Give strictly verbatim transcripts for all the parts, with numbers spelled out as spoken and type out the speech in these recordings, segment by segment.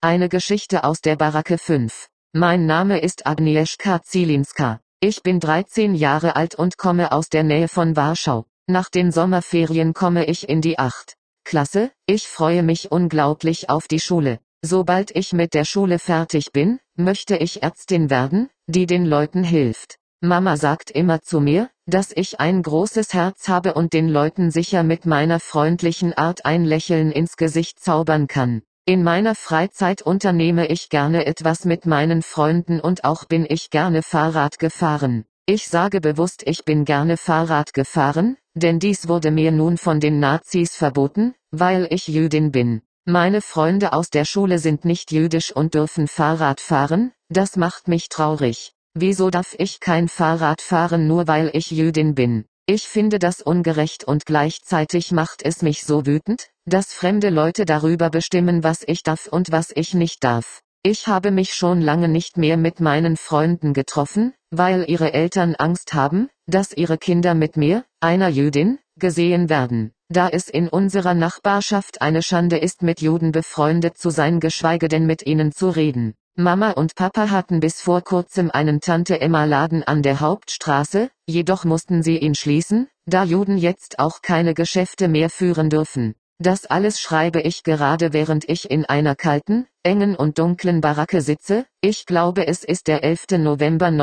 Eine Geschichte aus der Baracke fünf. Mein Name ist Agnieszka Zielinska. Ich bin dreizehn Jahre alt und komme aus der Nähe von Warschau. Nach den Sommerferien komme ich in die achte Klasse. Ich freue mich unglaublich auf die Schule. Sobald ich mit der Schule fertig bin, möchte ich Ärztin werden, die den Leuten hilft. Mama sagt immer zu mir, dass ich ein großes Herz habe und den Leuten sicher mit meiner freundlichen Art ein Lächeln ins Gesicht zaubern kann. In meiner Freizeit unternehme ich gerne etwas mit meinen Freunden und auch bin ich gerne Fahrrad gefahren. Ich sage bewusst, ich bin gerne Fahrrad gefahren, denn dies wurde mir nun von den Nazis verboten, weil ich Jüdin bin. Meine Freunde aus der Schule sind nicht jüdisch und dürfen Fahrrad fahren, das macht mich traurig. Wieso darf ich kein Fahrrad fahren, nur weil ich Jüdin bin? Ich finde das ungerecht und gleichzeitig macht es mich so wütend, dass fremde Leute darüber bestimmen, was ich darf und was ich nicht darf. Ich habe mich schon lange nicht mehr mit meinen Freunden getroffen, weil ihre Eltern Angst haben, dass ihre Kinder mit mir, einer Jüdin, gesehen werden. Da es in unserer Nachbarschaft eine Schande ist, mit Juden befreundet zu sein, geschweige denn mit ihnen zu reden. Mama und Papa hatten bis vor kurzem einen Tante-Emma-Laden an der Hauptstraße, jedoch mussten sie ihn schließen, da Juden jetzt auch keine Geschäfte mehr führen dürfen. Das alles schreibe ich gerade, während ich in einer kalten, engen und dunklen Baracke sitze. Ich glaube, es ist der elfte November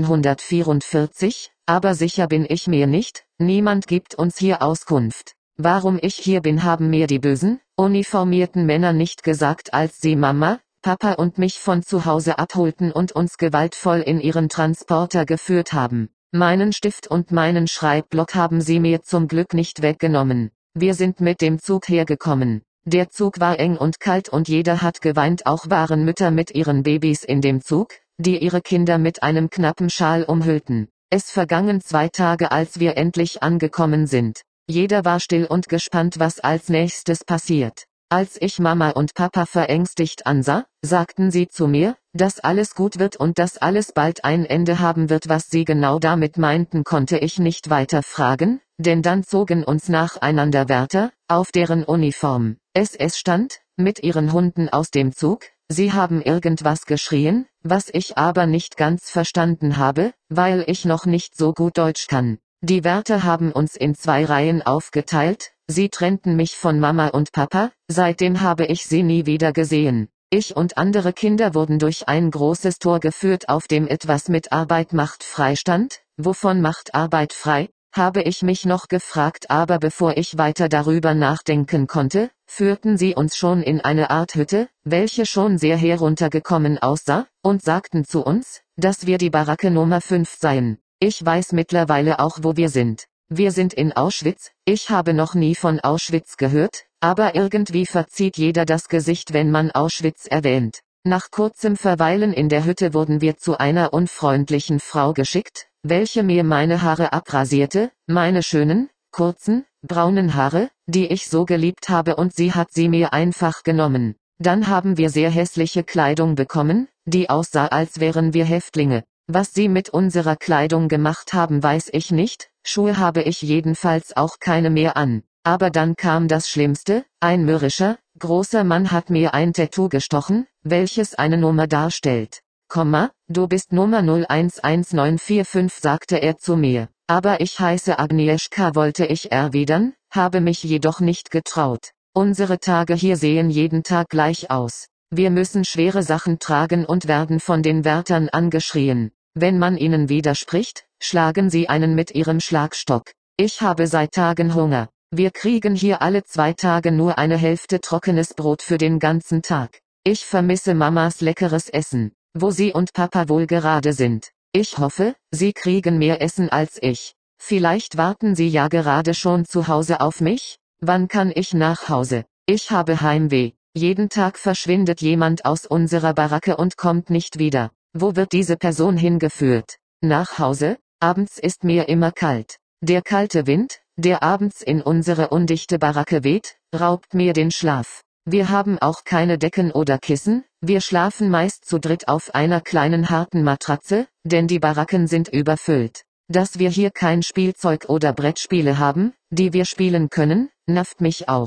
neunzehnhundertvierundvierzig, aber sicher bin ich mir nicht. Niemand gibt uns hier Auskunft. Warum ich hier bin, haben mir die bösen, uniformierten Männer nicht gesagt, als sie Mama, Papa und mich von zu Hause abholten und uns gewaltvoll in ihren Transporter geführt haben. Meinen Stift und meinen Schreibblock haben sie mir zum Glück nicht weggenommen. Wir sind mit dem Zug hergekommen. Der Zug war eng und kalt und jeder hat geweint, auch waren Mütter mit ihren Babys in dem Zug, die ihre Kinder mit einem knappen Schal umhüllten. Es vergangen zwei Tage, als wir endlich angekommen sind. Jeder war still und gespannt, was als nächstes passiert. Als ich Mama und Papa verängstigt ansah, sagten sie zu mir, dass alles gut wird und dass alles bald ein Ende haben wird. Was sie genau damit meinten, konnte ich nicht weiter fragen, denn dann zogen uns nacheinander Wärter, auf deren Uniform S S stand, mit ihren Hunden aus dem Zug. Sie haben irgendwas geschrien, was ich aber nicht ganz verstanden habe, weil ich noch nicht so gut Deutsch kann. Die Wärter haben uns in zwei Reihen aufgeteilt, sie trennten mich von Mama und Papa, seitdem habe ich sie nie wieder gesehen. Ich und andere Kinder wurden durch ein großes Tor geführt, auf dem etwas mit Arbeit macht frei stand. Wovon macht Arbeit frei, habe ich mich noch gefragt, aber bevor ich weiter darüber nachdenken konnte, führten sie uns schon in eine Art Hütte, welche schon sehr heruntergekommen aussah, und sagten zu uns, dass wir die Baracke Nummer fünf seien. Ich weiß mittlerweile auch, wo wir sind. Wir sind in Auschwitz. Ich habe noch nie von Auschwitz gehört, aber irgendwie verzieht jeder das Gesicht, wenn man Auschwitz erwähnt. Nach kurzem Verweilen in der Hütte wurden wir zu einer unfreundlichen Frau geschickt, welche mir meine Haare abrasierte, meine schönen, kurzen, braunen Haare, die ich so geliebt habe, und sie hat sie mir einfach genommen. Dann haben wir sehr hässliche Kleidung bekommen, die aussah, als wären wir Häftlinge. Was sie mit unserer Kleidung gemacht haben, weiß ich nicht, Schuhe habe ich jedenfalls auch keine mehr an. Aber dann kam das Schlimmste, ein mürrischer, großer Mann hat mir ein Tattoo gestochen, welches eine Nummer darstellt. Komma, du bist Nummer null eins eins neun vier fünf, sagte er zu mir. Aber ich heiße Agnieszka, wollte ich erwidern, habe mich jedoch nicht getraut. Unsere Tage hier sehen jeden Tag gleich aus. Wir müssen schwere Sachen tragen und werden von den Wärtern angeschrien. Wenn man ihnen widerspricht, schlagen sie einen mit ihrem Schlagstock. Ich habe seit Tagen Hunger. Wir kriegen hier alle zwei Tage nur eine Hälfte trockenes Brot für den ganzen Tag. Ich vermisse Mamas leckeres Essen, wo sie und Papa wohl gerade sind. Ich hoffe, sie kriegen mehr Essen als ich. Vielleicht warten sie ja gerade schon zu Hause auf mich? Wann kann ich nach Hause? Ich habe Heimweh. Jeden Tag verschwindet jemand aus unserer Baracke und kommt nicht wieder. Wo wird diese Person hingeführt? Nach Hause? Abends ist mir immer kalt. Der kalte Wind, der abends in unsere undichte Baracke weht, raubt mir den Schlaf. Wir haben auch keine Decken oder Kissen, wir schlafen meist zu dritt auf einer kleinen harten Matratze, denn die Baracken sind überfüllt. Dass wir hier kein Spielzeug oder Brettspiele haben, die wir spielen können, nervt mich auch.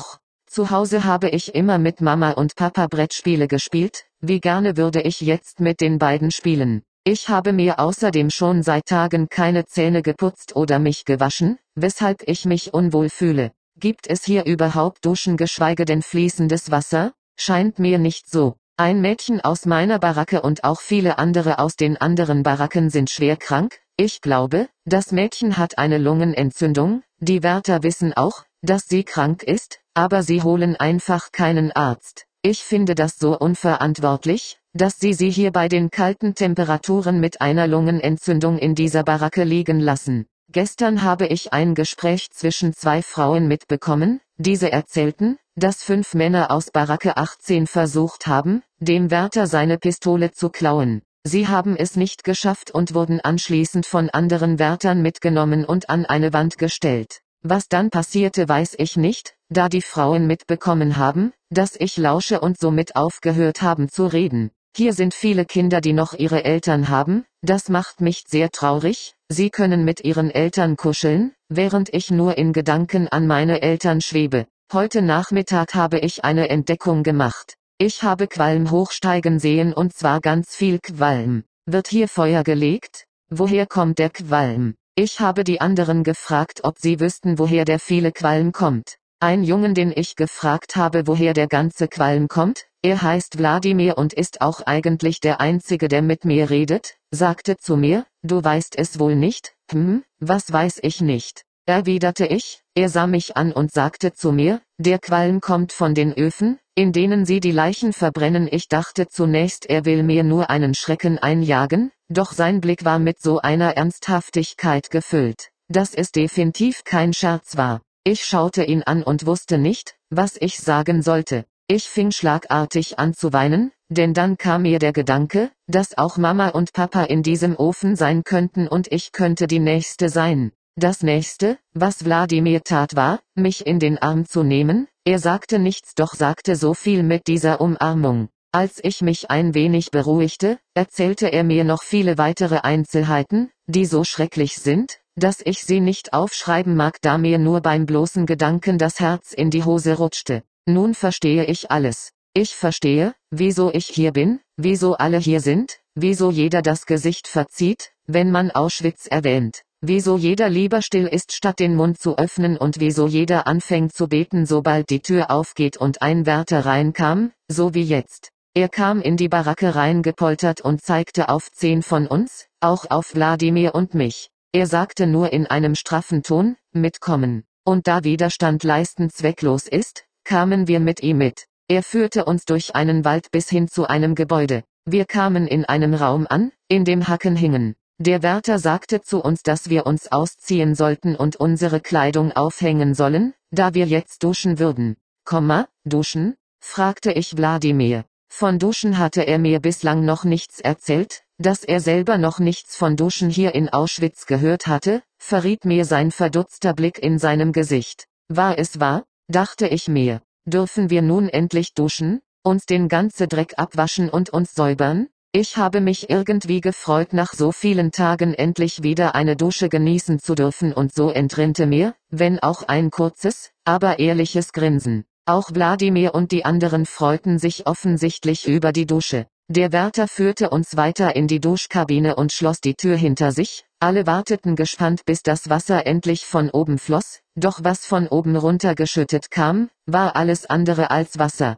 Zu Hause habe ich immer mit Mama und Papa Brettspiele gespielt, wie gerne würde ich jetzt mit den beiden spielen. Ich habe mir außerdem schon seit Tagen keine Zähne geputzt oder mich gewaschen, weshalb ich mich unwohl fühle. Gibt es hier überhaupt Duschen geschweige denn fließendes Wasser? Scheint mir nicht so. Ein Mädchen aus meiner Baracke und auch viele andere aus den anderen Baracken sind schwer krank. Ich glaube, das Mädchen hat eine Lungenentzündung. Die Wärter wissen auch, dass sie krank ist, aber sie holen einfach keinen Arzt. Ich finde das so unverantwortlich, dass sie sie hier bei den kalten Temperaturen mit einer Lungenentzündung in dieser Baracke liegen lassen. Gestern habe ich ein Gespräch zwischen zwei Frauen mitbekommen, diese erzählten, dass fünf Männer aus Baracke achtzehn versucht haben, dem Wärter seine Pistole zu klauen. Sie haben es nicht geschafft und wurden anschließend von anderen Wärtern mitgenommen und an eine Wand gestellt. Was dann passierte, weiß ich nicht, da die Frauen mitbekommen haben, dass ich lausche und somit aufgehört haben zu reden. Hier sind viele Kinder, die noch ihre Eltern haben, das macht mich sehr traurig. Sie können mit ihren Eltern kuscheln, während ich nur in Gedanken an meine Eltern schwebe. Heute Nachmittag habe ich eine Entdeckung gemacht. Ich habe Qualm hochsteigen sehen und zwar ganz viel Qualm. Wird hier Feuer gelegt? Woher kommt der Qualm? Ich habe die anderen gefragt, ob sie wüssten, woher der viele Qualm kommt. Ein Jungen, den ich gefragt habe, woher der ganze Qualm kommt, er heißt Wladimir und ist auch eigentlich der Einzige, der mit mir redet, sagte zu mir, du weißt es wohl nicht? Hm, was weiß ich nicht? Erwiderte ich, er sah mich an und sagte zu mir, der Qualm kommt von den Öfen, in denen sie die Leichen verbrennen. Ich dachte zunächst, er will mir nur einen Schrecken einjagen, doch sein Blick war mit so einer Ernsthaftigkeit gefüllt, dass es definitiv kein Scherz war. Ich schaute ihn an und wusste nicht, was ich sagen sollte. Ich fing schlagartig an zu weinen, denn dann kam mir der Gedanke, dass auch Mama und Papa in diesem Ofen sein könnten und ich könnte die Nächste sein. Das Nächste, was Wladimir tat, war, mich in den Arm zu nehmen. Er sagte nichts, doch sagte so viel mit dieser Umarmung. Als ich mich ein wenig beruhigte, erzählte er mir noch viele weitere Einzelheiten, die so schrecklich sind, dass ich sie nicht aufschreiben mag, da mir nur beim bloßen Gedanken das Herz in die Hose rutschte. Nun verstehe ich alles. Ich verstehe, wieso ich hier bin, wieso alle hier sind, wieso jeder das Gesicht verzieht, wenn man Auschwitz erwähnt. Wieso jeder lieber still ist, statt den Mund zu öffnen und wieso jeder anfängt zu beten, sobald die Tür aufgeht und ein Wärter reinkam, so wie jetzt. Er kam in die Baracke reingepoltert und zeigte auf zehn von uns, auch auf Wladimir und mich. Er sagte nur in einem straffen Ton, mitkommen. Und da Widerstand leisten zwecklos ist, kamen wir mit ihm mit. Er führte uns durch einen Wald bis hin zu einem Gebäude. Wir kamen in einem Raum an, in dem Hacken hingen. Der Wärter sagte zu uns, dass wir uns ausziehen sollten und unsere Kleidung aufhängen sollen, da wir jetzt duschen würden. Komma, duschen? Fragte ich Wladimir. Von Duschen hatte er mir bislang noch nichts erzählt, dass er selber noch nichts von Duschen hier in Auschwitz gehört hatte, verriet mir sein verdutzter Blick in seinem Gesicht. War es wahr? Dachte ich mir. Dürfen wir nun endlich duschen, uns den ganzen Dreck abwaschen und uns säubern? Ich habe mich irgendwie gefreut, nach so vielen Tagen endlich wieder eine Dusche genießen zu dürfen und so entrinnte mir, wenn auch ein kurzes, aber ehrliches Grinsen. Auch Wladimir und die anderen freuten sich offensichtlich über die Dusche. Der Wärter führte uns weiter in die Duschkabine und schloss die Tür hinter sich. Alle warteten gespannt, bis das Wasser endlich von oben floss, doch was von oben runtergeschüttet kam, war alles andere als Wasser.